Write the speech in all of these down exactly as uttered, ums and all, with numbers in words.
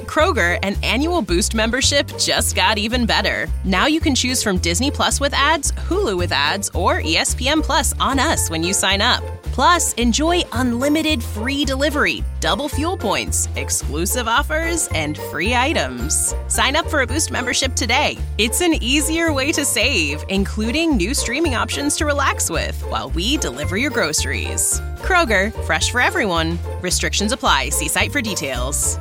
Kroger, an annual Boost membership just got even better. Now you can choose from Disney Plus with ads, Hulu with ads, or E S P N Plus on us when you sign up. Plus, enjoy unlimited free delivery, double fuel points, exclusive offers, and free items. Sign up for a Boost membership today. It's an easier way to save, including new streaming options to relax with while we deliver your groceries. Kroger, fresh for everyone. Restrictions apply. See site for details.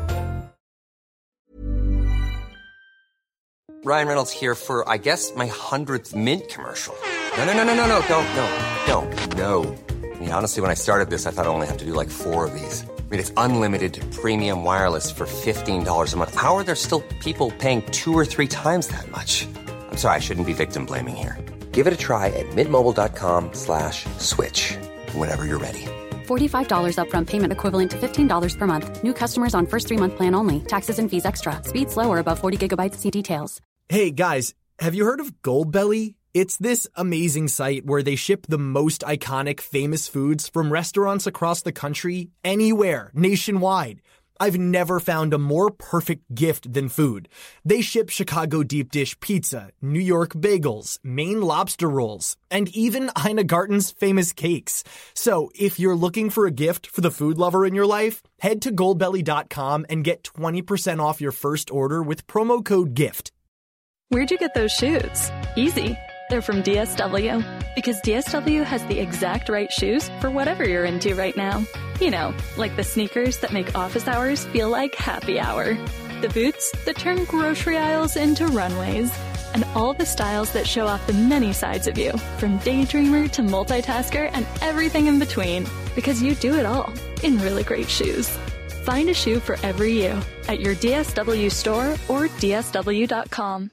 Ryan Reynolds here for, I guess, my hundredth Mint commercial. No, no, no, no, no, no, don't, no, don't, no. I mean, honestly, when I started this, I thought I only have to do like four of these. I mean, it's unlimited premium wireless for fifteen dollars a month. How are there still people paying two or three times that much? I'm sorry, I shouldn't be victim blaming here. Give it a try at mintmobile.com slash switch. Whenever you're ready. forty-five dollars upfront payment equivalent to fifteen dollars per month. New customers on first three-month plan only. Taxes and fees extra. Speed slower above forty gigabytes. See details. Hey, guys, have you heard of Goldbelly? It's this amazing site where they ship the most iconic famous foods from restaurants across the country, anywhere, nationwide. I've never found a more perfect gift than food. They ship Chicago deep dish pizza, New York bagels, Maine lobster rolls, and even Ina Garten's famous cakes. So if you're looking for a gift for the food lover in your life, head to goldbelly dot com and get twenty percent off your first order with promo code GIFT. Where'd you get those shoes? Easy. They're from D S W. Because D S W has the exact right shoes for whatever you're into right now. You know, like the sneakers that make office hours feel like happy hour. The boots that turn grocery aisles into runways. And all the styles that show off the many sides of you, from daydreamer to multitasker and everything in between. Because you do it all in really great shoes. Find a shoe for every you at your D S W store or D S W dot com.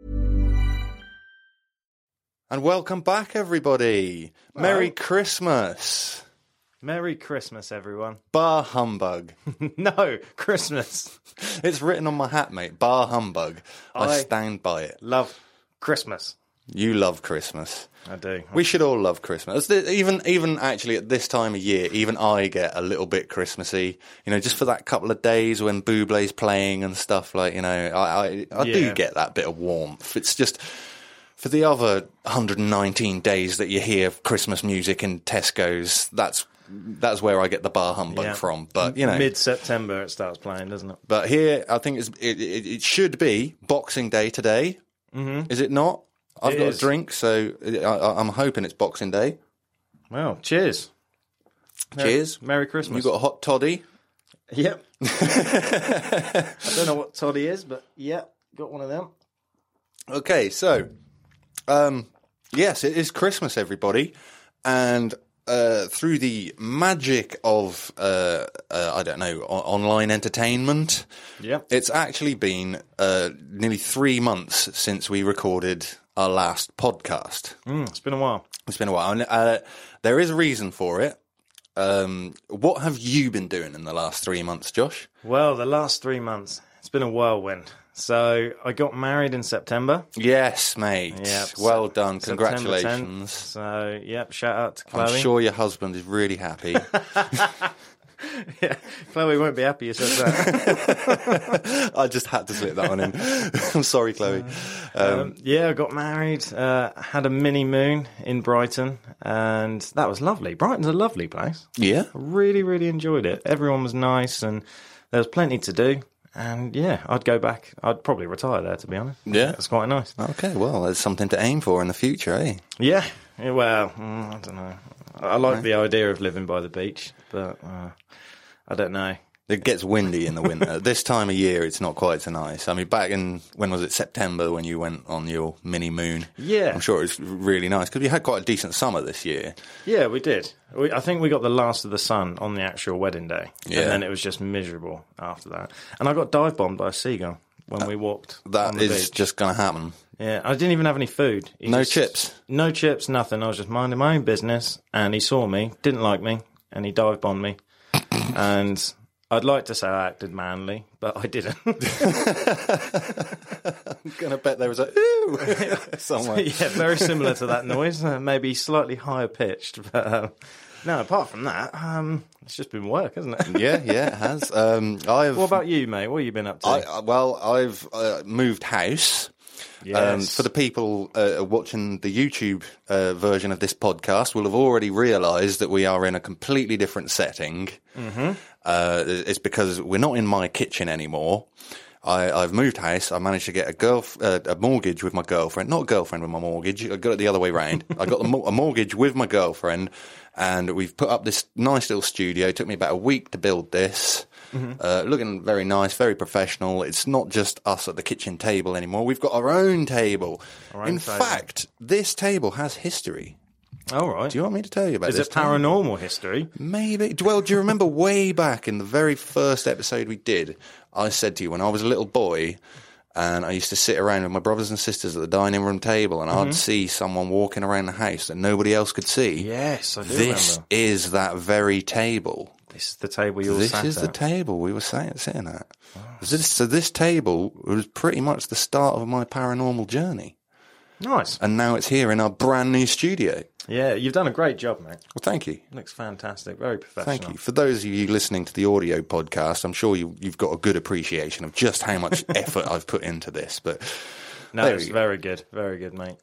And welcome back, everybody. Hello. Merry Christmas. Merry Christmas, everyone. Bar humbug. No, Christmas. It's written on my hat, mate. Bar humbug. I, I stand by it. Love Christmas. You love Christmas. I do. We should all love Christmas. Even, even actually at this time of year, even I get a little bit Christmassy. You know, just for that couple of days when Bublé's playing and stuff. Like, you know, I, I, I yeah. do get that bit of warmth. It's just... For the other one hundred nineteen days that you hear Christmas music in Tesco's, that's that's where I get the bar humbug yeah. from. But you know, mid-September it starts playing, doesn't it? But here, I think it's, it, it, it should be Boxing Day today. Mm-hmm. Is it not? I've it got is. a drink, so I, I'm hoping it's Boxing Day. Well, cheers. Cheers. Merry, Merry Christmas. You got a hot toddy? Yep. I don't know what toddy is, but yeah, got one of them. Okay, so. Um, yes, it is Christmas, everybody, and uh, through the magic of uh, uh, I don't know o- online entertainment, yep. it's actually been uh, nearly three months since we recorded our last podcast. Mm, it's been a while. It's been a while, and uh, there is a reason for it. Um, what have you been doing in the last three months, Josh? Well, the last three months, it's been a whirlwind. So I got married in September. Yes, mate. Yep. Well done. September Congratulations. tenth. So, yep, shout out to Chloe. I'm sure your husband is really happy. Yeah, Chloe won't be happy you said that. I just had to slip that one in. I'm sorry, Chloe. Um, um, yeah, I got married, uh, had a mini moon in Brighton, and that was lovely. Brighton's a lovely place. Yeah? I really, really enjoyed it. Everyone was nice, and there was plenty to do. And yeah, I'd go back. I'd probably retire there, to be honest. Yeah? It's quite nice. Okay, well, there's something to aim for in the future, eh? Yeah, yeah well, mm, I don't know. I like the idea of living by the beach, but uh, I don't know. It gets windy in the winter. This time of year, it's not quite so nice. I mean, back in, when was it, September, when you went on your mini moon? Yeah. I'm sure it was really nice, because we had quite a decent summer this year. Yeah, we did. We, I think we got the last of the sun on the actual wedding day. Yeah. And then it was just miserable after that. And I got dive bombed by a seagull when uh, we walked That on the is beach. just going to happen. Yeah, I didn't even have any food. He no just, chips? No chips, nothing. I was just minding my own business, and he saw me, didn't like me, and he dive bombed me. And I'd like to say I acted manly, but I didn't. I'm going to bet there was a ooh somewhere. Yeah, very similar to that noise, uh, maybe slightly higher pitched. But uh, No, apart from that, um, it's just been work, hasn't it? Yeah, yeah, it has. Um, I've. What about you, mate? What have you been up to? I, I- well, I've uh, moved house. Yes. Um, for the people uh, watching the YouTube uh, version of this podcast, will have already realised that we are in a completely different setting. Mm-hmm. Uh, it's because we're not in my kitchen anymore. I, I've moved house. I managed to get a girl uh, a mortgage with my girlfriend. Not a girlfriend with my mortgage. I got it the other way round. I got the mo- a mortgage with my girlfriend, and we've put up this nice little studio. It took me about a week to build this. Mm-hmm. Uh, looking very nice, very professional. It's not just us at the kitchen table anymore. We've got our own table. Our own In table. fact, this table has history. All right. Do you want me to tell you about Is this? Is it paranormal history? Maybe. Well, do you remember way back in the very first episode we did, I said to you when I was a little boy and I used to sit around with my brothers and sisters at the dining room table and mm-hmm. I'd see someone walking around the house that nobody else could see. Yes, I do This remember. is that very table. This is the table you all This sat is at. the table we were sat, sitting at. Oh. This, so this table was pretty much the start of my paranormal journey. Nice. And now it's here in our brand new studio. Yeah, you've done a great job, mate. Well, thank you. Looks fantastic. Very professional. Thank you. For those of you listening to the audio podcast, I'm sure you, you've got a good appreciation of just how much effort I've put into this. But no, it's very good. Very good, mate.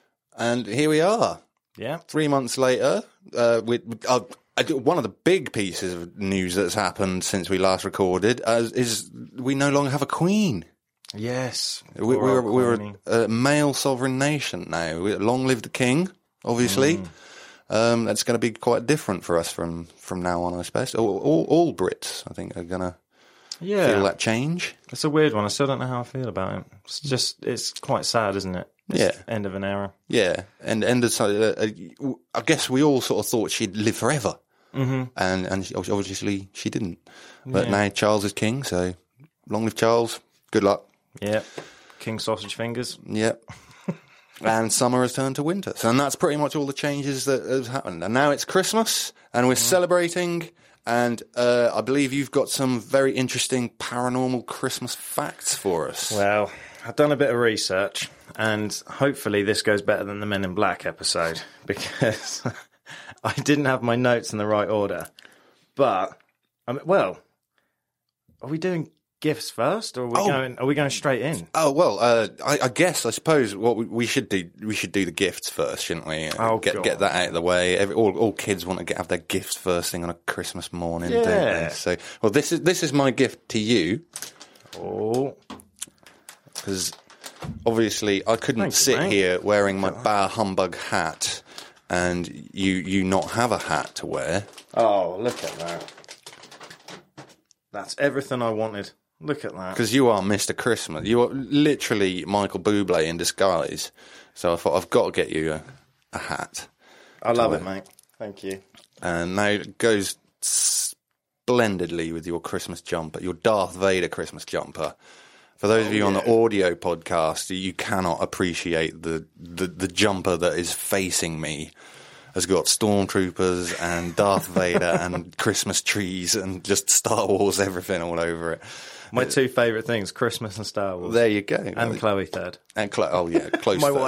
And here we are. Yeah. Three months later, uh, with uh, one of the big pieces of news that's happened since we last recorded uh, is we no longer have a queen. Yes. We, we're we're a, a male sovereign nation now. We, long live the king, obviously. Mm. Um, that's going to be quite different for us from, from now on, I suppose. All, all, all Brits, I think, are going to yeah. feel that change. It's a weird one. I still don't know how I feel about it. It's just, it's quite sad, isn't it? It's yeah. End of an era. Yeah. And, and uh, uh, I guess we all sort of thought she'd live forever. Mm-hmm. And, and she, obviously she didn't. But yeah. now Charles is king, so long live Charles. Good luck. Yeah. King sausage fingers. Yep. And summer has turned to winter. So, and that's pretty much all the changes that have happened. And now it's Christmas, and we're mm. celebrating, and uh, I believe you've got some very interesting paranormal Christmas facts for us. Well, I've done a bit of research, and hopefully this goes better than the Men in Black episode, because I didn't have my notes in the right order. But, I mean, well, are we doing gifts first, or are we oh. going? Are we going straight in? Oh well, uh, I, I guess I suppose what we, we should do, we should do the gifts first, shouldn't we? Oh, get God. get that out of the way. Every, all, all kids want to get, have their gifts first thing on a Christmas morning, yeah. don't they? So, well, this is this is my gift to you. Oh, because obviously I couldn't Thanks, sit mate. here wearing my bar humbug hat, and you you not have a hat to wear. Oh, look at that! That's everything I wanted. Look at that. Because you are Mister Christmas. You are literally Michael Bublé in disguise. So I thought, I've got to get you a, a hat. I love it, mate. Thank you. And now it goes splendidly with your Christmas jumper, your Darth Vader Christmas jumper. For those oh, of you yeah. on the audio podcast, you cannot appreciate the, the, the jumper that is facing me. Has got stormtroopers and Darth Vader and Christmas trees and just Star Wars everything all over it. My two favourite things, Christmas and Star Wars. There you go. And Chloe third. And Chloe, oh yeah, close My third.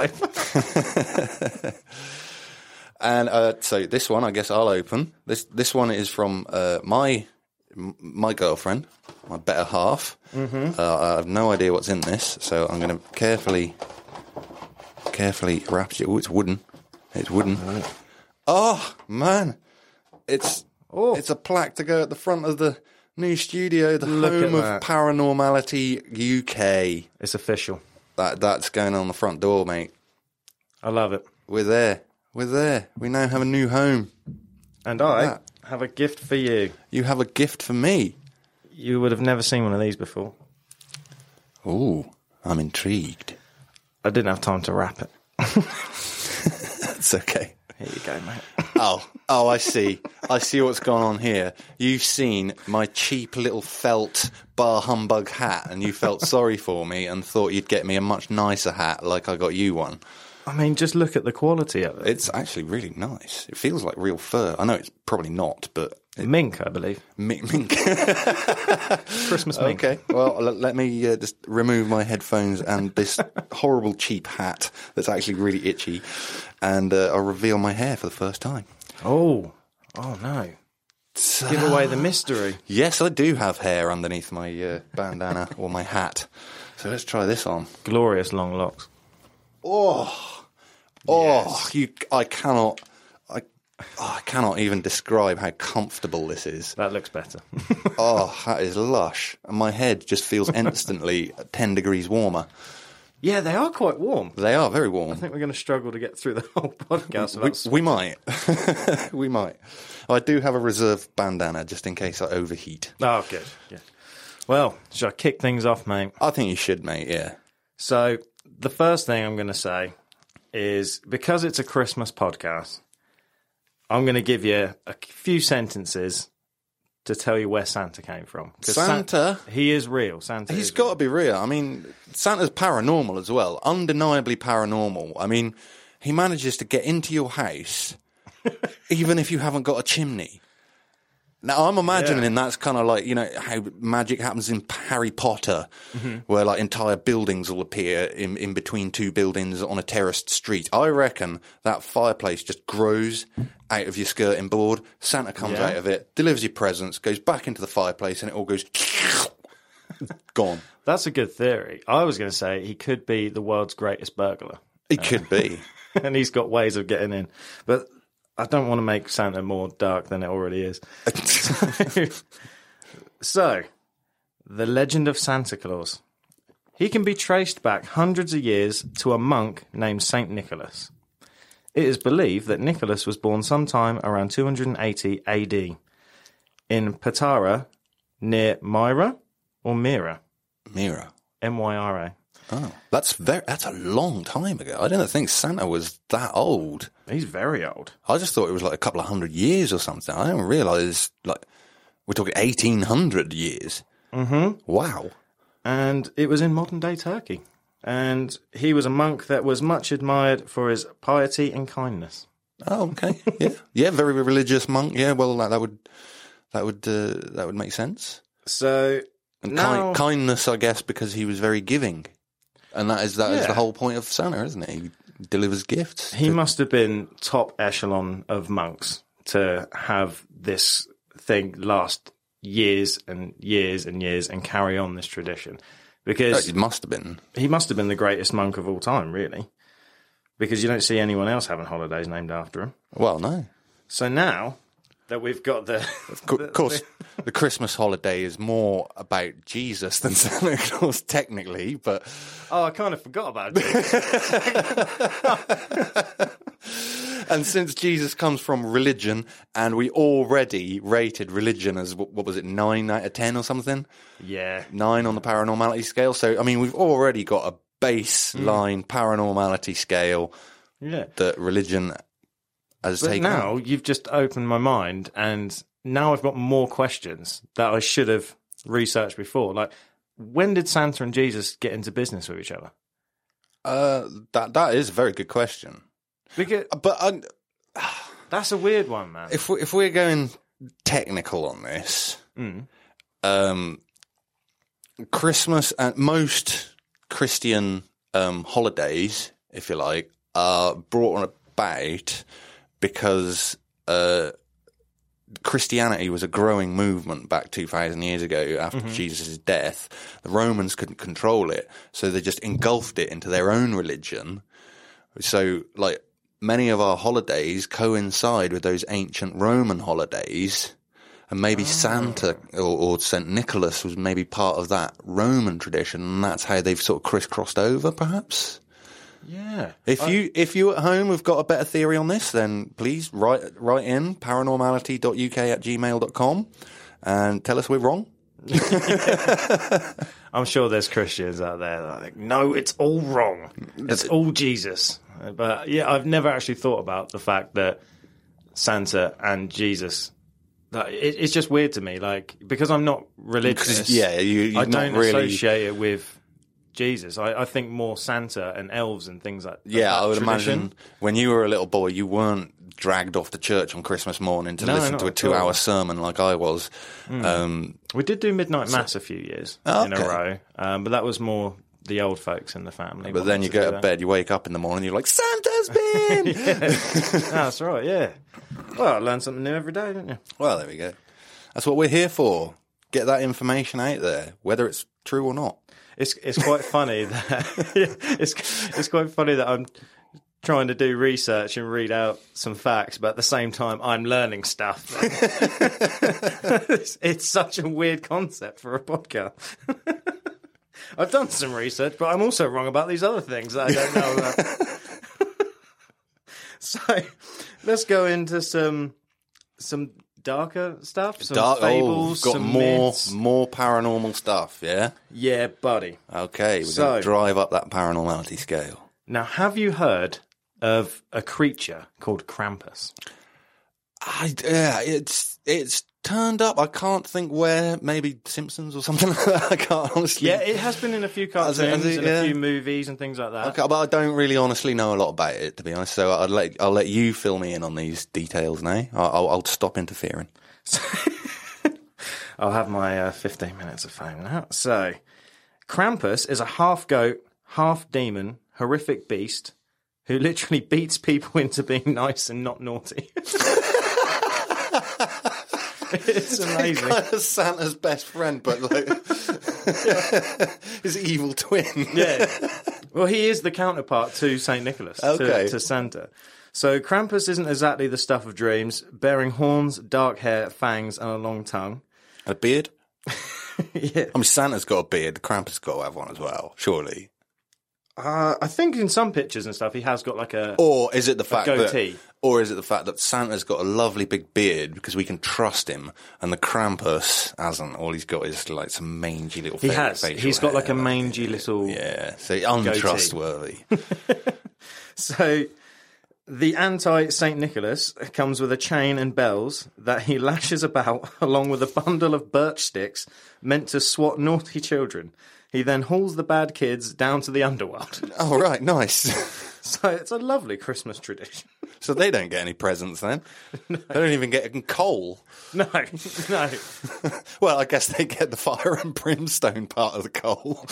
wife. And uh, so this one, I guess I'll open. This this one is from uh, my my girlfriend, my better half. Mm-hmm. Uh, I have no idea what's in this, so I'm going to carefully, carefully wrap it. Oh, it's wooden. It's wooden. Oh, oh man, it's oh. it's a plaque to go at the front of the new studio, the Look home of that. Paranormality U K. It's official. That that's going on the front door, mate. I love it. We're there. We're there. We now have a new home. And I that. have a gift for you. You have a gift for me. You would have never seen one of these before. Ooh, I'm intrigued. I didn't have time to wrap it. That's okay. Here you go, mate. Oh, oh, I see. I see what's gone on here. You've seen my cheap little felt bar humbug hat, and you felt sorry for me and thought you'd get me a much nicer hat like I got you one. I mean, just look at the quality of it. It's actually really nice. It feels like real fur. I know it's probably not, but... It, mink, I believe. Mink. mink. Christmas mink. Okay, well, l- let me uh, just remove my headphones and this horrible cheap hat that's actually really itchy, and uh, I'll reveal my hair for the first time. Oh, Oh, no. Give away the mystery. Yes, I do have hair underneath my uh, bandana or my hat. So let's try this on. Glorious long locks. Oh, oh, Yes. you! I cannot, I, oh, I cannot even describe how comfortable this is. That looks better. Oh, that is lush, and my head just feels instantly ten degrees warmer. Yeah, they are quite warm. They are very warm. I think we're going to struggle to get through the whole podcast without We, we might, we might. I do have a reserve bandana just in case I overheat. Oh, good. good. Well, shall I kick things off, mate? I think you should, mate. Yeah. So, the first thing I'm going to say is, because it's a Christmas podcast, I'm going to give you a few sentences to tell you where Santa came from. 'Cause Santa? San- he is real. Santa He's is got real. to be real. I mean, Santa's paranormal as well. Undeniably paranormal. I mean, he manages to get into your house even if you haven't got a chimney. Now, I'm imagining Yeah. that's kind of like, you know, how magic happens in Harry Potter, mm-hmm. where like entire buildings will appear in, in between two buildings on a terraced street. I reckon that fireplace just grows out of your skirting board. Santa comes Yeah. out of it, delivers your presents, goes back into the fireplace, and it all goes gone. That's a good theory. I was going to say he could be the world's greatest burglar. It could be. And he's got ways of getting in. But I don't want to make Santa more dark than it already is. So, the legend of Santa Claus. He can be traced back hundreds of years to a monk named Saint Nicholas. It is believed that Nicholas was born sometime around two hundred eighty A D in Patara, near Myra or Mira. Mira. M Y R A. Oh, that's very, that's a long time ago. I didn't think Santa was that old. He's very old. I just thought it was like a couple of hundred years or something. I didn't realise, like, we're talking eighteen hundred years. Mm-hmm. Wow. And it was in modern-day Turkey. And he was a monk that was much admired for his piety and kindness. Oh, okay. Yeah, yeah. Very religious monk. Yeah. Well, that, that would that would uh, that would make sense. So And now, ki- kindness, I guess, because he was very giving, and that is that is Yeah. the whole point of Santa, isn't it? He delivers gifts. he to- must have been top echelon of monks to have this thing last years and years and years and carry on this tradition. Because It must have been. he must have been the greatest monk of all time, really. Because you don't see anyone else having holidays named after him. Well, no. So now that we've got the... Of co- of course, the Christmas holiday is more about Jesus than Santa Claus, technically, but... Oh, I kind of forgot about it. And since Jesus comes from religion, and we already rated religion as, what what was it, nine out of ten or something? Yeah. Nine on the paranormality scale. So, I mean, we've already got a baseline paranormality scale Yeah. that religion has But taken now on. you've just opened my mind, and now I've got more questions that I should have researched before. Like, when did Santa and Jesus get into business with each other? Uh, that that is a very good question. Because But um, that's a weird one, man. if we, if we're going technical on this, Mm. um, Christmas and most Christian um, holidays, if you like, are brought about because uh, Christianity was a growing movement back two thousand years ago after Mm-hmm. Jesus' death. The Romans couldn't control it, so they just engulfed it into their own religion. So, like, many of our holidays coincide with those ancient Roman holidays, and maybe Santa or, or Saint Nicholas was maybe part of that Roman tradition, and that's how they've sort of crisscrossed over, perhaps. Yeah. If you if you at home have got a better theory on this, then please write write in paranormality dot U K at gmail dot com and tell us we're wrong. I'm sure there's Christians out there that are like, no, it's all wrong. It's all Jesus. But yeah, I've never actually thought about the fact that Santa and Jesus, that it, it's just weird to me. Like, because I'm not religious, 'Cause, yeah, you- you're I don't not really- associate it with Jesus. I, I think more Santa and elves and things like that. Yeah, I would tradition. imagine when you were a little boy, you weren't dragged off to church on Christmas morning to No, listen not to a at two-hour all. sermon like I was. Um, We did do midnight mass a few years Oh, in a okay. row, um, but that was more the old folks in the family. But then you to go do to that. bed, you wake up in the morning, you're like, Santa's been! That's right, yeah. Well, I learn something new every day, don't you? Well, there we go. That's what we're here for. Get that information out there, whether it's true or not. It's it's quite funny that it's it's quite funny that I'm trying to do research and read out some facts, but at the same time I'm learning stuff. it's, it's such a weird concept for a podcast. I've done some research, but I'm also wrong about these other things that I don't know about. So let's go into some some darker stuff, some Dark, fables, oh, got some more myths. more paranormal stuff, yeah? Yeah, buddy. Okay, we're So- going to drive up that paranormality scale. Now, have you heard of a creature called Krampus? I, yeah, it's it's turned up. I can't think where. Maybe Simpsons or something like that. I can't honestly. Yeah, it has been in a few cartoons Has it- has it? and Yeah. a few movies and things like that. Okay, but I don't really honestly know a lot about it, to be honest. So I'll let I'll let you fill me in on these details now. I'll, I'll, I'll stop interfering. I'll have my uh, fifteen minutes of fame now. So, Krampus is a half goat, half demon, horrific beast who literally beats people into being nice and not naughty. It's amazing. Kind of Santa's best friend, but like his evil twin. Yeah. Well, he is the counterpart to Saint Nicholas, Okay. to, to Santa. So Krampus isn't exactly the stuff of dreams, bearing horns, dark hair, fangs, and a long tongue. A beard. Yeah. I mean, Santa's got a beard. Krampus got to have one as well, surely. Uh, I think in some pictures and stuff, he has got like a... Or is it the fact goatee. that, or is it the fact that Santa's got a lovely big beard because we can trust him, and the Krampus hasn't? All he's got is like some mangy little. He fa- has. facial He's got like a hair. mangy little... Yeah, so untrustworthy. So the anti-Saint Nicholas comes with a chain and bells that he lashes about along with a bundle of birch sticks meant to swat naughty children. He then hauls the bad kids down to the underworld. Oh right, nice. So it's a lovely Christmas tradition. So they don't get any presents then. No. They don't even get a coal. No, no. Well, I guess they get the fire and brimstone part of the coal.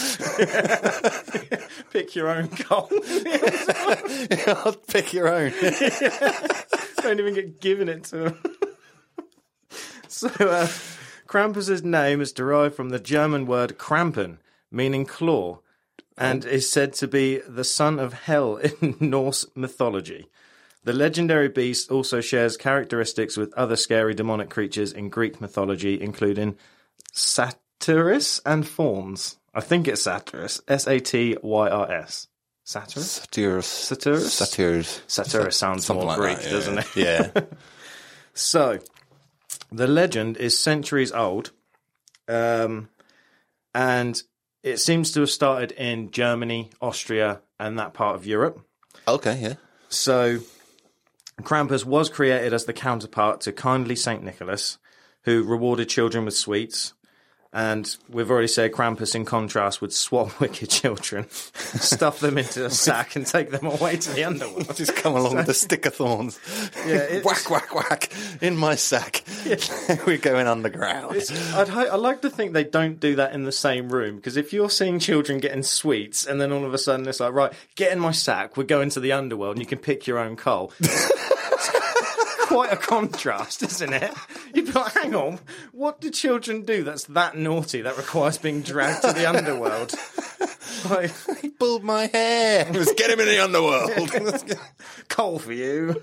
Pick your own coal. Yeah, I'll pick your own. Don't even get given it to them. So, uh, Krampus's name is derived from the German word Krampen, meaning claw, and is said to be the son of Hel in Norse mythology. The legendary beast also shares characteristics with other scary demonic creatures in Greek mythology, including Satyrs and fauns. I think it's Satyrs. S A T Y R S. Satyrs? Satyrs. Satyrs? Satyrs. Satyrs sounds Something more like Greek, that, yeah. doesn't it? Yeah. So, the legend is centuries old, um, and it seems to have started in Germany, Austria, and that part of Europe. Okay, yeah. So, Krampus was created as the counterpart to kindly Saint Nicholas, who rewarded children with sweets. And we've already said Krampus, in contrast, would swat wicked children, stuff them into a sack, and take them away to the underworld. Just come along with a stick of thorns. Yeah, it's- whack, whack, whack. In my sack. Yeah. We're going underground. It's, I'd, ho- I'd like to think they don't do that in the same room, because if you're seeing children getting sweets and then all of a sudden it's like, right, get in my sack, we're going to the underworld and you can pick your own coal. Quite a contrast, isn't it? You'd be like, hang on, what do children do that's that naughty that requires being dragged to the underworld? Like, He pulled my hair. Let's get him in the underworld. coal for you.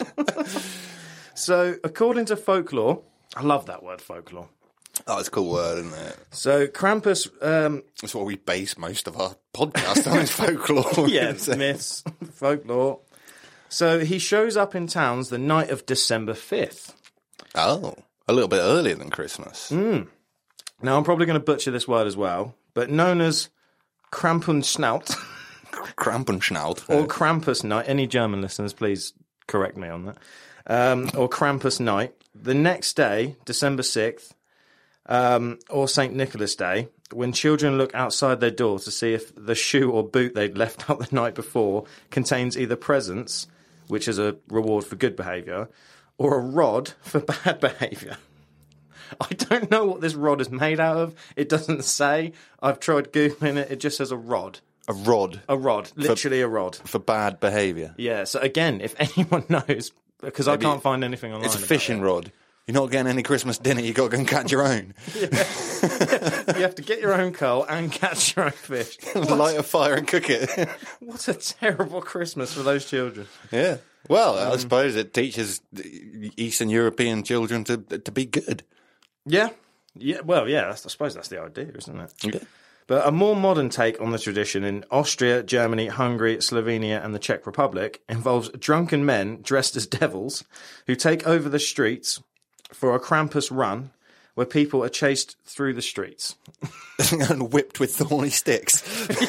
So, according to folklore, I love that word, folklore. Oh, it's a cool word, isn't it? So, Krampus, um, That's what we base most of our podcast on, is folklore. yeah, myths, folklore. So he shows up in towns the night of December fifth. Oh, a little bit earlier than Christmas. Mm. Now, I'm probably going to butcher this word as well, but known as Krampunschnaut Krampenschnaut. or Krampus night. Any German listeners, please correct me on that. Um, or Krampus night. The next day, December sixth, um, or Saint Nicholas Day, when children look outside their door to see if the shoe or boot they'd left out the night before contains either presents, which is a reward for good behaviour, or a rod for bad behaviour. I don't know what this rod is made out of. It doesn't say. I've tried Googling it. It just says a rod. A rod. A rod. Literally for, a rod. For bad behaviour. Yeah, so again, if anyone knows, because I can't find anything online. It's a fishing it. rod. You're not getting any Christmas dinner, you've got to go and catch your own. Yeah. You have to get your own coal and catch your own fish. Light a fire and cook it. What a terrible Christmas for those children. Yeah. Well, um, I suppose it teaches Eastern European children to to be good. Yeah. Yeah. Well, yeah, I suppose that's the idea, isn't it? Yeah. But a more modern take on the tradition in Austria, Germany, Hungary, Slovenia and the Czech Republic involves drunken men dressed as devils who take over the streets for a Krampus run where people are chased through the streets. And whipped with thorny sticks.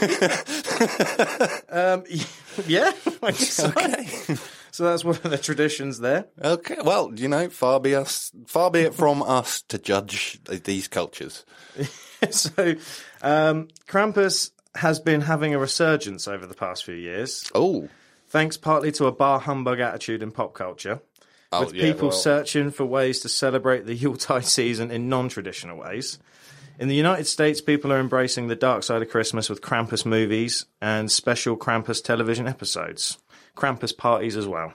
um, yeah, I guess so. Okay. So that's one of the traditions there. Okay, well, you know, far be us, far be it from us to judge these cultures. So, um, Krampus has been having a resurgence over the past few years. Oh. Thanks partly to a bar humbug attitude in pop culture. Oh, with yeah, people well. searching for ways to celebrate the Yuletide season in non-traditional ways. In the United States, people are embracing the dark side of Christmas with Krampus movies and special Krampus television episodes. Krampus parties as well.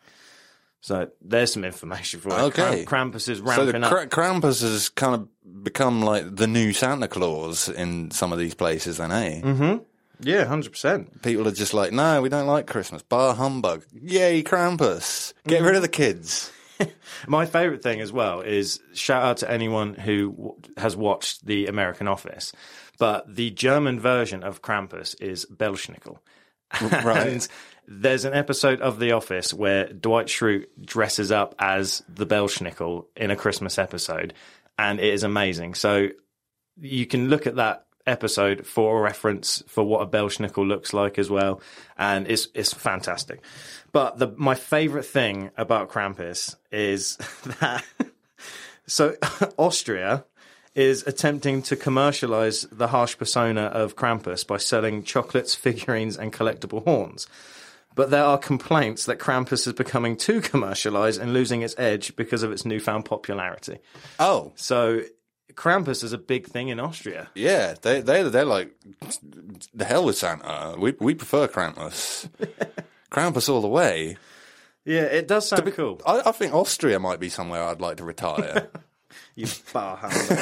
So there's some information for you. Okay. Krampus is So ramping the up. Kra- Krampus has kind of become like the new Santa Claus in some of these places, then, eh? Mm-hmm. Yeah, one hundred percent. People are just like, no, we don't like Christmas. Bar humbug. Yay, Krampus. Get Mm-hmm. rid of the kids. My favourite thing as well is shout out to anyone who w- has watched The American Office, but the German version of Krampus is Belschnickel. Right. And there's an episode of The Office where Dwight Schrute dresses up as the Belschnickel in a Christmas episode, and it is amazing. So you can look at that episode for a reference for what a Belschnickel looks like as well, and it's it's fantastic. But the my favourite thing about Krampus is that so Austria is attempting to commercialise the harsh persona of Krampus by selling chocolates, figurines and collectible horns. But there are complaints that Krampus is becoming too commercialised and losing its edge because of its newfound popularity. Oh. So Krampus is a big thing in Austria. Yeah, they, they, they're like, the hell with Santa. We, we prefer Krampus. Krampus all the way. Yeah, it does sound cool. I, I think Austria might be somewhere I'd like to retire. You bar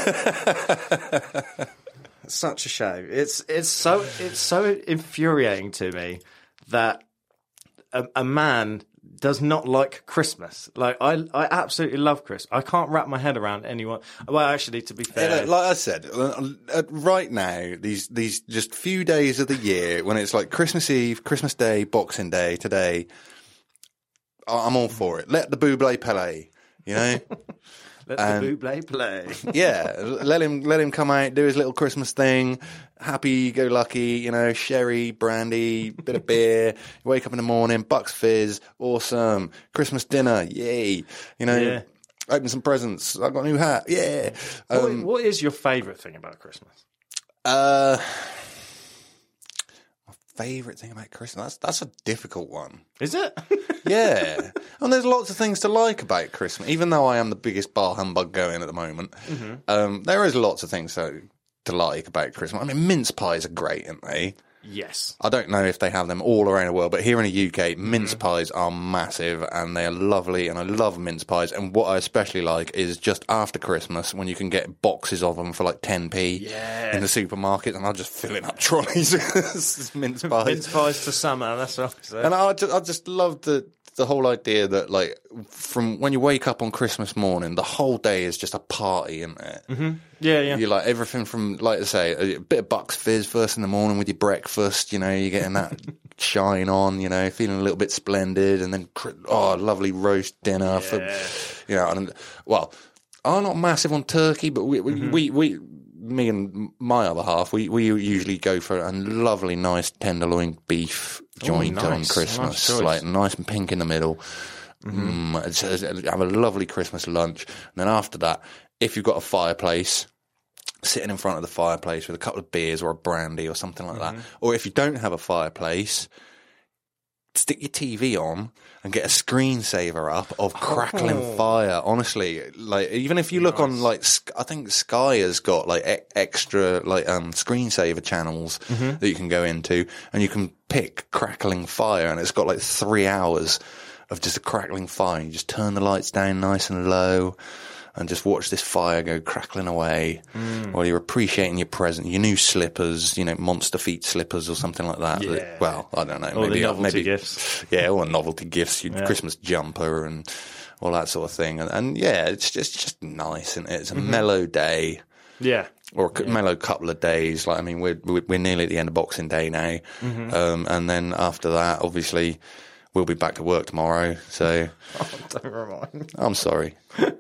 humbug. Such a shame. It's it's so it's so infuriating to me that a, a man does not like Christmas. Like I, I absolutely love Christmas. I can't wrap my head around anyone. Well, actually, to be fair, Yeah, like I said, uh, right now, these these just few days of the year when it's like Christmas Eve, Christmas Day, Boxing Day, today, I- I'm all for it. Let the Buble play, you know. let and, the Buble play. Yeah, let him let him come out, do his little Christmas thing. Happy go lucky, you know, sherry, brandy, bit of beer. You wake up in the morning, Bucks Fizz, awesome. Christmas dinner, yay. You know, Yeah. open some presents. I got a new hat, yeah. Um, what, what is your favourite thing about Christmas? Uh, my favourite thing about Christmas? That's that's a difficult one. Is it? Yeah. And there's lots of things to like about Christmas. Even though I am the biggest bar humbug going at the moment, mm-hmm. um, there is lots of things to, to like about Christmas. I mean, mince pies are great, aren't they? Yes. I don't know if they have them all around the world, but here in the U K, mince pies are massive and they are lovely, and I love mince pies. And what I especially like is just after Christmas when you can get boxes of them for like ten p Yeah. in the supermarket, and I'll just fill it up trolleys with mince pies. Mince pies to summer, that's what I say. And I just, I just love the the whole idea that, like, from when you wake up on Christmas morning, the whole day is just a party, isn't it? Mm-hmm. Yeah, yeah. You like everything from, like I say, a bit of Bucks Fizz first in the morning with your breakfast, you know, you're getting that shine on, you know, feeling a little bit splendid, and then, oh, lovely roast dinner. Yeah. For, you know, and, well, I'm not massive on turkey, but we, we, mm-hmm. we, we, me and my other half, we, we usually go for a lovely, nice tenderloin beef joint Ooh, nice. on Christmas, Nice like nice and pink in the middle. Mm-hmm. Mm, it's, it's, have a lovely Christmas lunch, and then after that, if you've got a fireplace, sitting in front of the fireplace with a couple of beers or a brandy or something like mm-hmm. that. Or if you don't have a fireplace, stick your T V on and get a screensaver up of crackling Oh. fire. Honestly, like even if you look Nice. on like Sk- I think Sky has got like e- extra like um screensaver channels Mm-hmm. that you can go into, and you can pick crackling fire, and it's got like three hours of just a crackling fire. You just turn the lights down nice and low, and just watch this fire go crackling away Mm. while you're appreciating your present, your new slippers, you know, monster feet slippers or something like that. Yeah. That- well, I don't know. All the maybe, novelty maybe, gifts. Yeah, all the novelty gifts, your Yeah. Christmas jumper and all that sort of thing. And, and yeah, it's just, it's just nice, and it? It's a mellow day. Yeah. Or a c- mellow couple of days. Like, I mean, we're, we're we're nearly at the end of Boxing Day now. Mm-hmm. Um, and then after that, obviously, we'll be back to work tomorrow. So Don't remind. I'm sorry.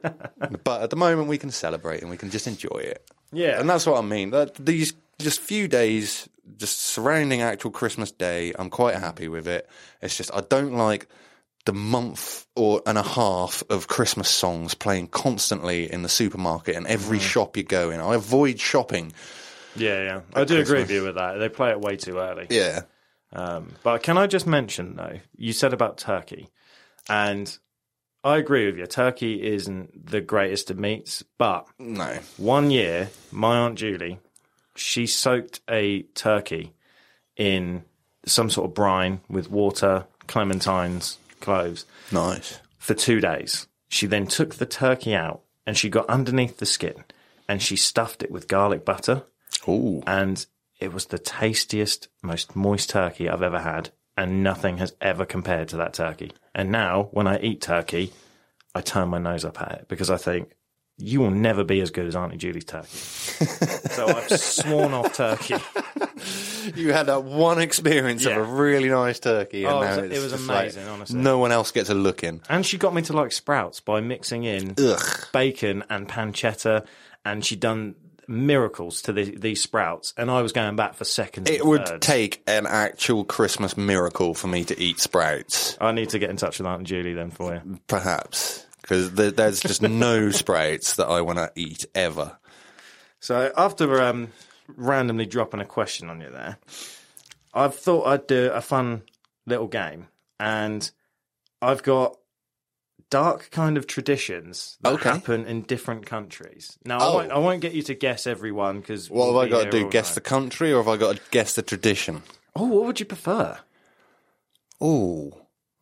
But at the moment, we can celebrate and we can just enjoy it. Yeah. And that's what I mean. That these just few days, just surrounding actual Christmas Day, I'm quite happy with it. It's just, I don't like the month or and a half of Christmas songs playing constantly in the supermarket and every Mm. shop you go in. I avoid shopping. Yeah, yeah. I do agree with you with that. They play it way too early. Yeah. Um, but can I just mention, though, you said about turkey, and I agree with you. Turkey isn't the greatest of meats, but No. one year, my Aunt Julie, she soaked a turkey in some sort of brine with water, clementines, cloves Nice. for two days. She then took the turkey out and she got underneath the skin and she stuffed it with garlic butter. Ooh. And it was the tastiest, most moist turkey I've ever had, and nothing has ever compared to that turkey. And now, when I eat turkey, I turn my nose up at it because I think, you will never be as good as Auntie Julie's turkey. So I've sworn off turkey. You had that one experience Yeah. of a really nice turkey, and Oh, it now was- it's it was just like amazing, honestly. no one else gets a look in. And she got me to like sprouts by mixing in Ugh. bacon and pancetta, and she'd done miracles to the, these sprouts, and I was going back for seconds. It and would thirds. take an actual Christmas miracle for me to eat sprouts, I need to get in touch with Aunt Julie then for you. perhaps, because there, there's just no sprouts that I want to eat ever. So after um, randomly dropping a question on you there, I've thought I'd do a fun little game, and I've got dark kind of traditions that Okay. happen in different countries. Now, Oh. I, won't, I won't get you to guess everyone because What have I got to do? Guess the country, or have I got to guess the tradition? Oh, what would you prefer? Oh,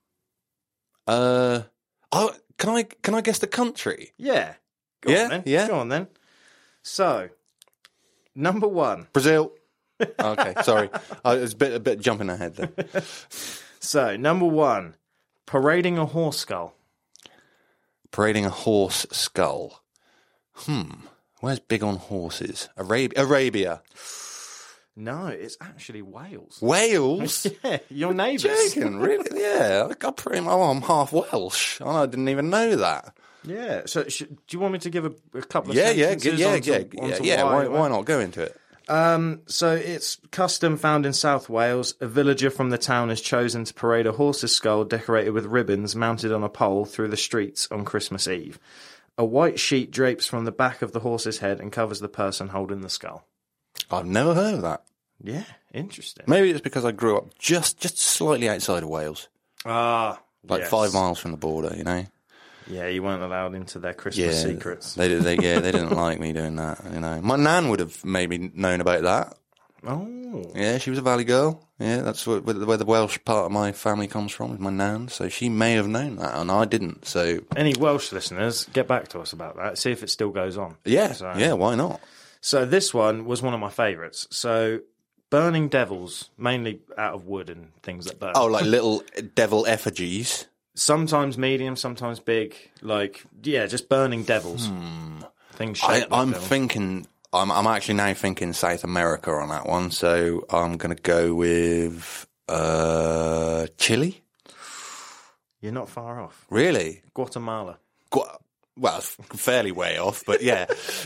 uh, oh, can I can I guess the country? Yeah. Go Yeah, on then. yeah. Go on then. So, number one. Brazil. Okay, sorry, I was a bit a bit jumping ahead there. So, number one, parading a horse skull. Parading a horse skull. Hmm. Where's big on horses? Arabia. Arabia. No, it's actually Wales. Wales. Yeah, your neighbours. Joking, really? Yeah, I got pretty. Oh, I'm half Welsh. I didn't even know that. Yeah. So, sh- do you want me to give a, a couple of Yeah, yeah, sentences yeah, onto- yeah, yeah, onto yeah. why- Why, why not go into it? Um, so it's custom found in South Wales. A villager from the town is chosen to parade a horse's skull decorated with ribbons mounted on a pole through the streets on Christmas Eve. A white sheet drapes from the back of the horse's head and covers the person holding the skull. I've never heard of that. Yeah, interesting. Maybe it's because I grew up just just slightly outside of Wales, Ah, like yes. five miles from the border. You know. Yeah, you weren't allowed into their Christmas Yeah, secrets. They, did- they yeah they didn't like me doing that. You know, my nan would have maybe known about that. Oh, Yeah, she was a Valley girl. Yeah, that's where, where the Welsh part of my family comes from, is my nan. So she may have known that, and I didn't. So any Welsh listeners, get back to us about that. See if it still goes on. yeah, So- yeah, why not? So this one was one of my favourites. So burning devils, mainly out of wood and things that burn. Oh, like little devil effigies. Sometimes medium, sometimes big. Like, yeah, just burning devils. Things I, shaped like I'm devils. thinking. I'm, I'm actually now thinking South America on that one. So I'm going to go with uh, Chile. You're not far off. Really? Guatemala. Gu- Well, it's fairly way off, but yeah.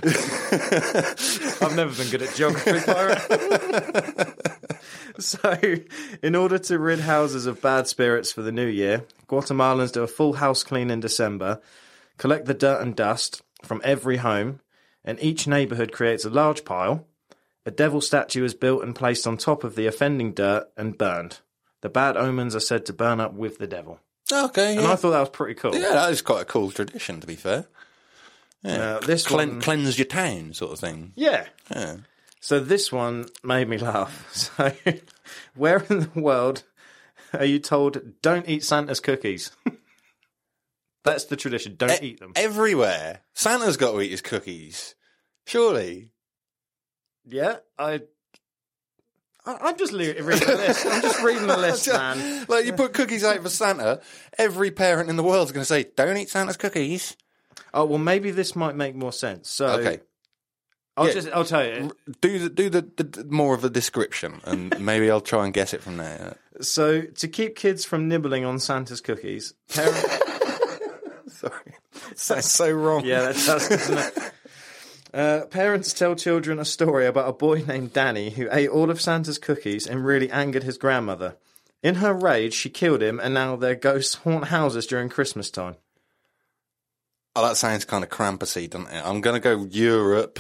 I've never been good at geography, Pirate. So, in order to rid houses of bad spirits for the new year, Guatemalans do a full house clean in December, collect the dirt and dust from every home, and each neighbourhood creates a large pile. A devil statue is built and placed on top of the offending dirt and burned. The bad omens are said to burn up with the devil. Okay, yeah. And I thought that was pretty cool. Yeah, that is quite a cool tradition, to be fair. Yeah. Uh, this Clean, one... Cleanse your town, sort of thing. Yeah. Yeah. So this one made me laugh. So, where in the world are you told don't eat Santa's cookies? That's the tradition. Don't E- eat them. Everywhere. Santa's got to eat his cookies. Surely. Yeah, I... I- I'm just le- reading the list. I'm just reading the list, man. Like, you put cookies out for Santa, every parent in the world is going to say, don't eat Santa's cookies. Oh, well, maybe this might make more sense. So, Okay. I'll Yeah. just, I'll tell you. Do the, do the, the more of a description, and maybe I'll try and guess it from there. So, to keep kids from nibbling on Santa's cookies, parents... Sorry. That's so wrong. Yeah, that does, doesn't it? Uh, parents tell children a story about a boy named Danny who ate all of Santa's cookies and really angered his grandmother. In her rage, she killed him, and now their ghosts haunt houses during Christmas time. Oh, that sounds kind of Krampusy, doesn't it? I'm going to go Europe.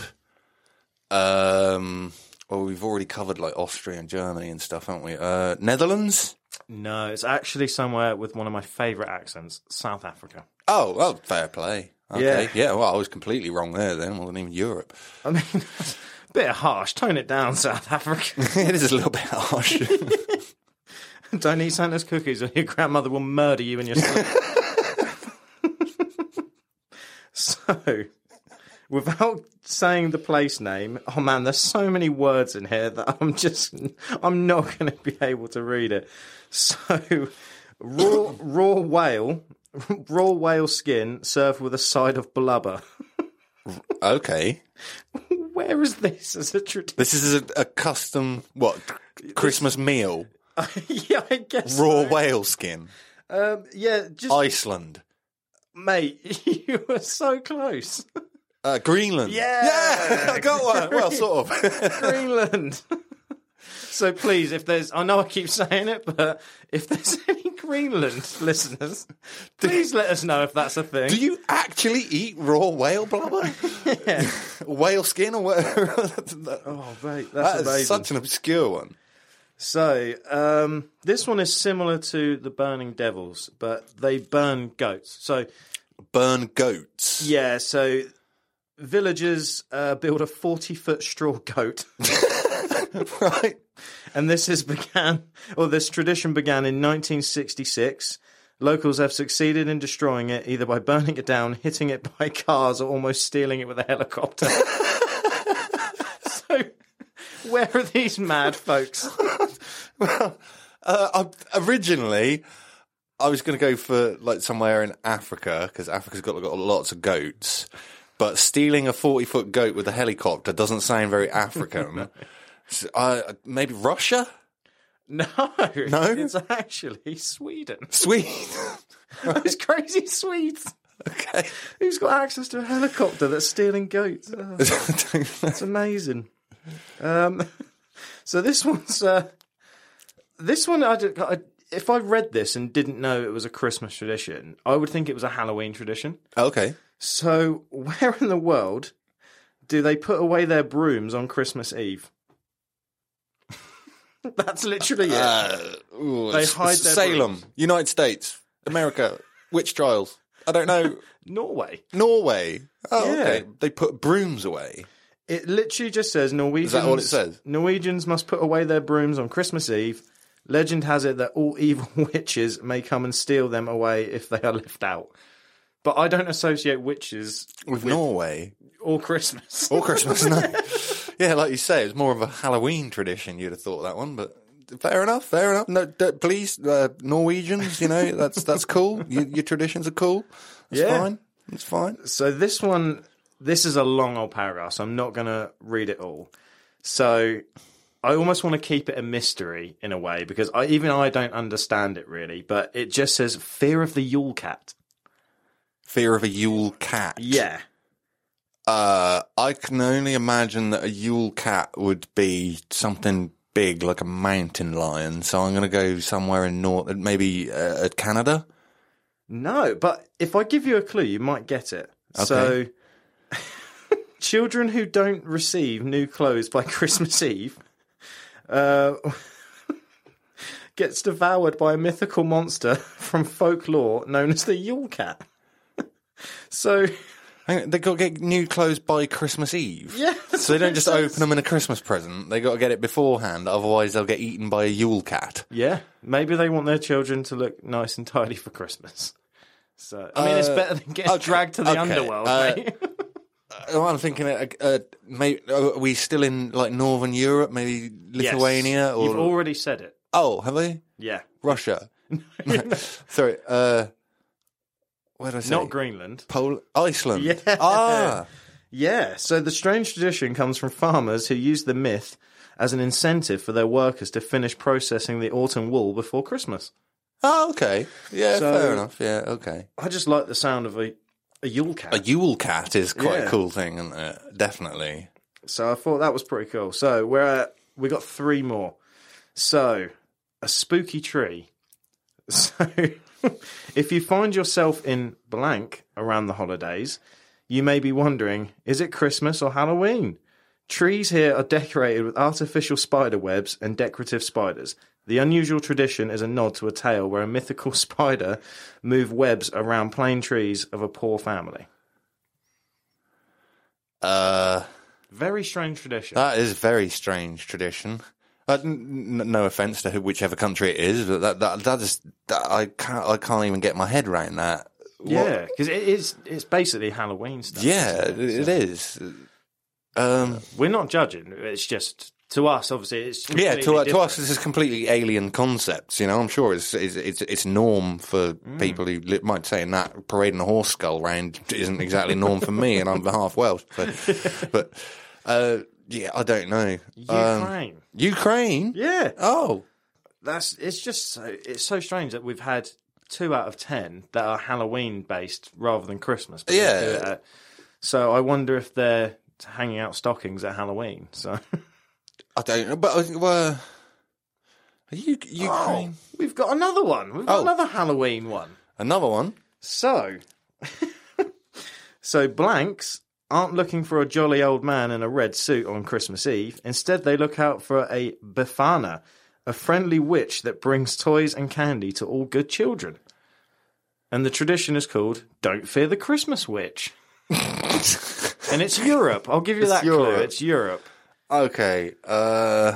Um, well, we've already covered like Austria and Germany and stuff, haven't we? Uh, Netherlands? No, it's actually somewhere with one of my favourite accents, South Africa. Oh, well, fair play. Okay. Yeah. Yeah, well, I was completely wrong there then. It wasn't even Europe. I mean, a bit harsh. Tone it down, South Africa. It is a little bit harsh. Don't eat Santa's cookies or your grandmother will murder you in your sleep. So, without saying the place name, oh man, there's so many words in here that I'm just, I'm not going to be able to read it. So, raw, raw whale, raw whale skin served with a side of blubber. Okay. Where is this as a tradition? This is a, a custom, what, Christmas meal? Yeah, I guess Raw so. whale skin? Um, yeah, just, Iceland? mate, you were so close. Uh, Greenland? Yeah. Yeah, I got one. Well, sort of. Greenland. So please, if there's, I know I keep saying it, but if there's any Greenland listeners, please let us know if that's a thing. Do you actually eat raw whale blubber? Yeah. Whale skin or whatever? Oh, mate, that's That is amazing. such an obscure one. So, um, this one is similar to the Burning Devils, but they burn goats. So, Burn goats. yeah, so villagers uh, build a forty-foot straw goat. Right. And this is began, or this tradition began in nineteen sixty-six. Locals have succeeded in destroying it, either by burning it down, hitting it by cars, or almost stealing it with a helicopter. So, where are these mad folks? Well, uh, I, originally, I was going to go for like somewhere in Africa, because Africa's got, got lots of goats. But stealing a forty-foot goat with a helicopter doesn't sound very African. So, uh, maybe Russia? No, No? it's actually Sweden. Sweden? Those crazy Swedes. Okay. Who's got access to a helicopter that's stealing goats? Oh, that's amazing. Um, so this one's uh, this one. I, did, I if I read this and didn't know it was a Christmas tradition, I would think it was a Halloween tradition. Okay. So where in the world do they put away their brooms on Christmas Eve? That's literally it. Uh, ooh, They s- hide their Salem, brooms. United States, America, witch trials. I don't know. Norway. Norway. Oh, Yeah. okay. They put brooms away. It literally just says Norwegians. Is that all it says? Norwegians must put away their brooms on Christmas Eve. Legend has it that all evil witches may come and steal them away if they are left out. But I don't associate witches With, Norway. or Christmas. Or Christmas, no. Yeah, like you say, it's more of a Halloween tradition, you'd have thought that one, but fair enough, fair enough. No, d- please, uh, Norwegians, you know, that's that's cool. You, your traditions are cool. That's Yeah. fine. That's fine. So this one, this is a long old paragraph, so I'm not going to read it all. So I almost want to keep it a mystery in a way, because I, even I don't understand it really, but it just says, fear of the Yule Cat. Fear of a Yule cat. Yeah. Uh, I can only imagine that a Yule cat would be something big, like a mountain lion. So I'm going to go somewhere in North, maybe uh, Canada. No, but if I give you a clue, you might get it. Okay. So, children who don't receive new clothes by Christmas Eve uh, get gets devoured by a mythical monster from folklore known as the Yule Cat. So Hang on, they got to get new clothes by Christmas Eve. Yeah, that's so they don't what it just says. open them in a Christmas present. They got to get it beforehand, otherwise they'll get eaten by a Yule Cat. yeah, maybe they want their children to look nice and tidy for Christmas. So I mean, it's Uh, better than getting okay, dragged to the okay, underworld, uh, mate. Oh, I'm thinking, uh, uh, maybe, are we still in like Northern Europe, maybe Lithuania? Yes, Or you've already said it. oh, have we? Yeah, Russia. Sorry. Uh, where did I say? not Greenland. Pol- Iceland. Yeah. Ah. Yeah, so the strange tradition comes from farmers who use the myth as an incentive for their workers to finish processing the autumn wool before Christmas. Oh, okay. Yeah, So- fair enough. Yeah, okay. I just like the sound of a, a Yule Cat. A Yule Cat is quite Yeah. a cool thing, isn't it? Definitely. So I thought that was pretty cool. So we're at, we got three more. So a spooky tree. So if you find yourself in blank around the holidays, you may be wondering, is it Christmas or Halloween? Trees here are decorated with artificial spider webs and decorative spiders. The unusual tradition is a nod to a tale where a mythical spider moved webs around plane trees of a poor family. Uh, Very strange tradition. that is a very strange tradition. Uh, n- n- no offense to who- whichever country it is, but that that that is that I can't I can't even get my head around that. What- Yeah, because it is. It's basically Halloween stuff. yeah, isn't it, it? it is. Um, We're not judging. It's just to us, obviously, it's yeah, completely to, to us, different. this is completely alien concepts. You know, I'm sure it's it's it's, it's norm for Mm. people who li- might say that parading a horse skull round isn't exactly norm for me, and I'm half Welsh. So, but uh, yeah, I don't know. Um, Ukraine. Ukraine. Yeah, Oh, that's. It's just so. It's so strange that we've had two out of ten that are Halloween based rather than Christmas. But we Yeah. do it at- so I wonder if they're hanging out stockings at Halloween. So I don't know. But uh, well, are you Ukraine? Oh, we've got another one. We've got Oh. another Halloween one. Another one. So, so blanks aren't looking for a jolly old man in a red suit on Christmas Eve. Instead, they look out for a Befana, a friendly witch that brings toys and candy to all good children. And the tradition is called Don't Fear the Christmas Witch. And it's Europe. I'll give you It's that clue. Europe. It's Europe. Okay. Uh,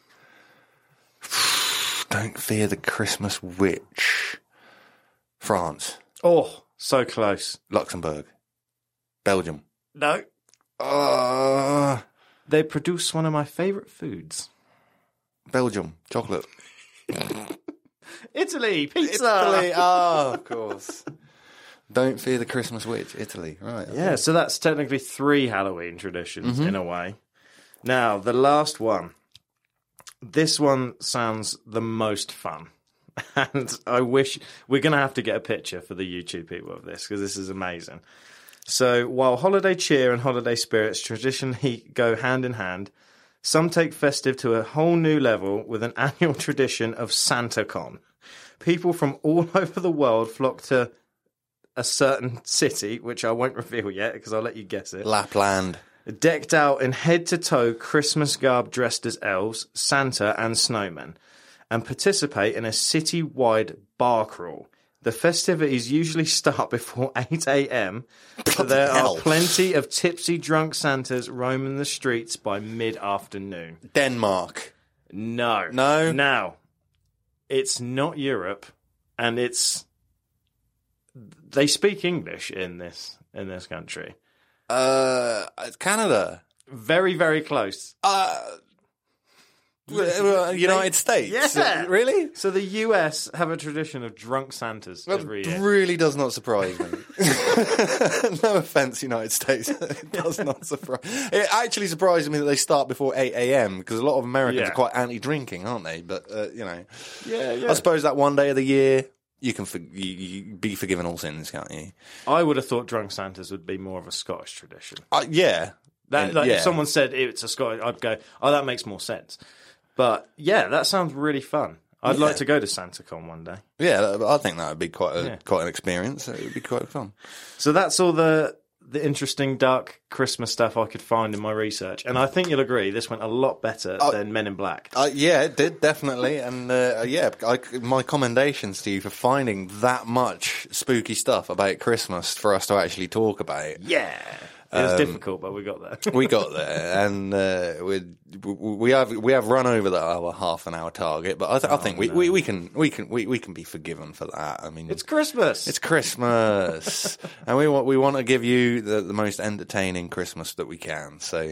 don't fear the Christmas witch. France, Oh, so close. Luxembourg, Belgium. No. Uh, They produce one of my favourite foods. Belgium, chocolate. Italy, pizza. Italy. Oh, of course. Don't fear the Christmas witch. Italy. Right. Yeah, so that's technically three Halloween traditions in a way. Now, the last one. This one sounds the most fun. And I wish we're going to have to get a picture for the YouTube people of this because this is amazing. So, while holiday cheer and holiday spirits traditionally go hand in hand, some take festive to a whole new level with an annual tradition of SantaCon. People from all over the world flock to a certain city, which I won't reveal yet because I'll let you guess it. Lapland. Decked out in head-to-toe Christmas garb dressed as elves, Santa and snowmen, and participate in a city-wide bar crawl. The festivities usually start before eight a.m, so there hell. are plenty of tipsy drunk Santas roaming the streets by mid-afternoon. Denmark. No. No? Now, it's not Europe, and it's... They speak English in this in this country. Uh, Canada. Very, very close. Uh, well, United States. Yeah. Really? So the U S have a tradition of drunk Santas every That year. really does not surprise me. No offense, United States. It does not surprise. It actually surprises me that they start before eight a.m. because a lot of Americans Yeah. are quite anti-drinking, aren't they? But uh, you know, Yeah, yeah. I suppose that one day of the year you can for, you, you be forgiven all sins, can't you? I would have thought drunk Santas would be more of a Scottish tradition. Uh, yeah. That, And- like, yeah. If someone said it's a Scottish, I'd go, oh, that makes more sense. But yeah, that sounds really fun. I'd Yeah. like to go to SantaCon one day. Yeah, I think that would be quite a, Yeah. quite an experience. It would be quite fun. So that's all the the interesting dark Christmas stuff I could find in my research. And I think you'll agree, this went a lot better uh, than Men in Black. Uh, yeah, it did, definitely. And uh, yeah, I, my commendations to you for finding that much spooky stuff about Christmas for us to actually talk about. Yeah. It was Um, difficult, but we got there. We got there, and uh, we we have we have run over that our half an hour target. But I, th- I think Oh, we, no. we, we can we can we, we can be forgiven for that. I mean, It's Christmas. It's Christmas, and we want we want to give you the, the most entertaining Christmas that we can. So,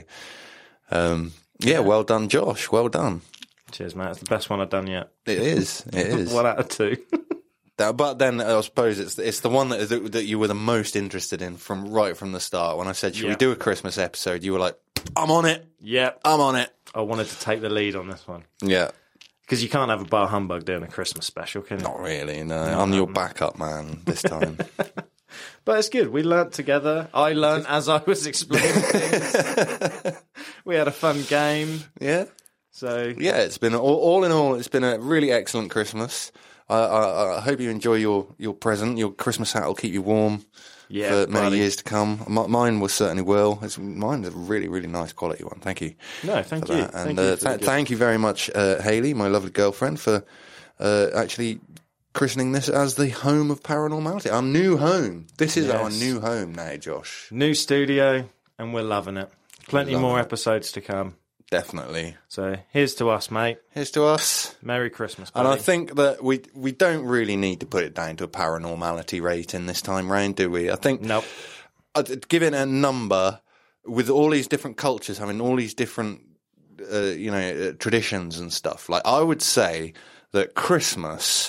um, yeah, well done, Josh. Well done. Cheers, mate. It's the best one I've done yet. It is. It is. One out of two. That, but then I suppose it's it's the one that, that that you were the most interested in from right from the start. When I said, "Should Yeah. we do a Christmas episode?" You were like, "I'm on it. Yep. I'm on it." I wanted to take the lead on this one. Yeah. Because you can't have a bar humbug doing a Christmas special, can you? Not really, no. I'm your backup man this time. But it's good. We learnt together. I learnt as I was explaining things. We had a fun game. Yeah. So Yeah, it's been, all, all in all, it's been a really excellent Christmas. I, I, I hope you enjoy your, your present. Your Christmas hat will keep you warm Yeah, for many buddy. years to come. M- mine will certainly will. It's, mine's a really, really nice quality one. Thank you. No, thank for you. that. Thank And you uh, for the th- gift. thank you very much, uh, Hayley, my lovely girlfriend, for uh, actually christening this as the home of Paranormality. Our new home. This is our Yes. new home now, Josh. New studio, and we're loving it. Plenty Loving more it. episodes to come. Definitely. So here's to us, mate. Here's to us. Merry Christmas, And buddy. I think that we we don't really need to put it down to a paranormality rating this time round, do we? I think Nope. I'd give it a number with all these different cultures having all these different, uh, you know, uh, traditions and stuff. Like, I would say that Christmas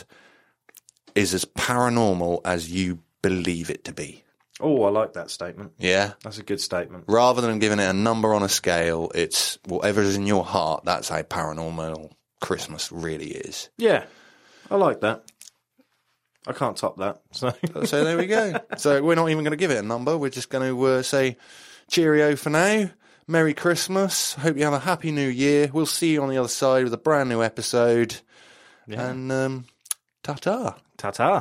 is as paranormal as you believe it to be. Oh, I like that statement. Yeah. That's a good statement. Rather than giving it a number on a scale, it's whatever's in your heart. That's how paranormal Christmas really is. Yeah, I like that. I can't top that. So, So there we go. So we're not even going to give it a number. We're just going to uh, say cheerio for now. Merry Christmas. Hope you have a happy new year. We'll see you on the other side with a brand new episode. yeah. And um, ta-ta. Ta-ta.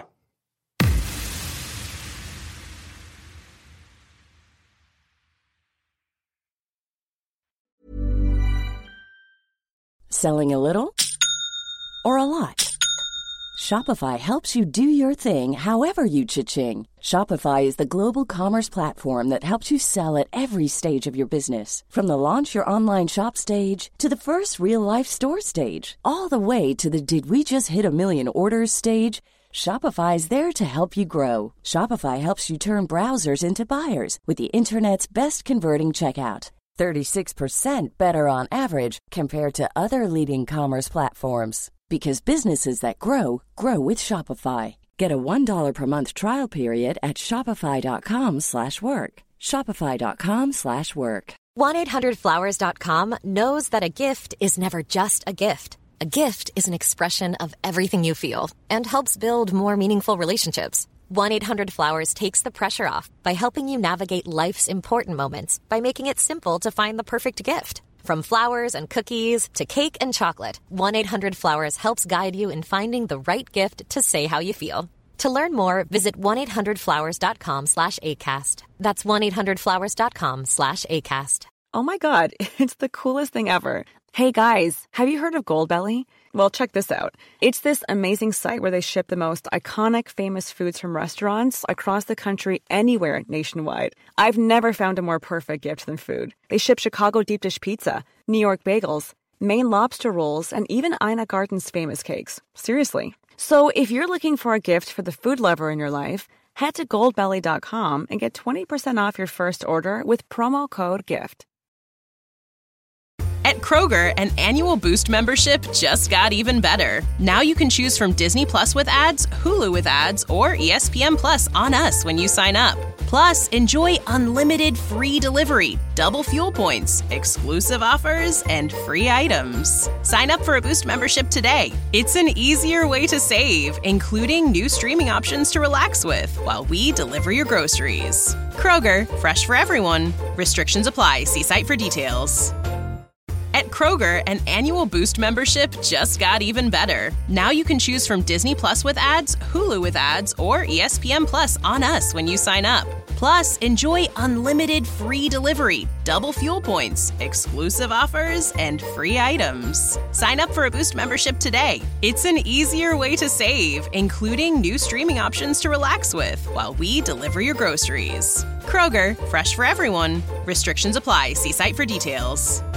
Selling a little or a lot? Shopify helps you do your thing however you cha-ching. Shopify is the global commerce platform that helps you sell at every stage of your business. From the launch your online shop stage to the first real-life store stage, all the way to the did we just hit a million orders stage. Shopify is there to help you grow. Shopify helps you turn browsers into buyers with the internet's best converting checkout. thirty-six percent better on average compared to other leading commerce platforms. Because businesses that grow, grow with Shopify. Get a one dollar per month trial period at shopify.com slash work. Shopify.com slash work. one eight hundred flowers dot com knows that a gift is never just a gift. A gift is an expression of everything you feel and helps build more meaningful relationships. one eight hundred flowers takes the pressure off by helping you navigate life's important moments by making it simple to find the perfect gift. From flowers and cookies to cake and chocolate, one eight hundred flowers helps guide you in finding the right gift to say how you feel. To learn more, visit one eight hundred flowers dot com slash ACAST. That's one eight hundred flowers dot com slash ACAST. Oh my God, it's the coolest thing ever. Hey guys, have you heard of Goldbelly? Well, check this out. It's this amazing site where they ship the most iconic famous foods from restaurants across the country anywhere nationwide. I've never found a more perfect gift than food. They ship Chicago deep dish pizza, New York bagels, Maine lobster rolls, and even Ina Garten's famous cakes. Seriously. So if you're looking for a gift for the food lover in your life, head to goldbelly dot com and get twenty percent off your first order with promo code GIFT. At Kroger, an annual Boost membership just got even better. Now you can choose from Disney Plus with ads, Hulu with ads, or E S P N Plus on us when you sign up. Plus, enjoy unlimited free delivery, double fuel points, exclusive offers, and free items. Sign up for a Boost membership today. It's an easier way to save, including new streaming options to relax with while we deliver your groceries. Kroger, fresh for everyone. Restrictions apply. See site for details. At Kroger, an annual Boost membership just got even better. Now you can choose from Disney Plus with ads, Hulu with ads, or E S P N Plus on us when you sign up. Plus, enjoy unlimited free delivery, double fuel points, exclusive offers, and free items. Sign up for a Boost membership today. It's an easier way to save, including new streaming options to relax with while we deliver your groceries. Kroger, fresh for everyone. Restrictions apply. See site for details.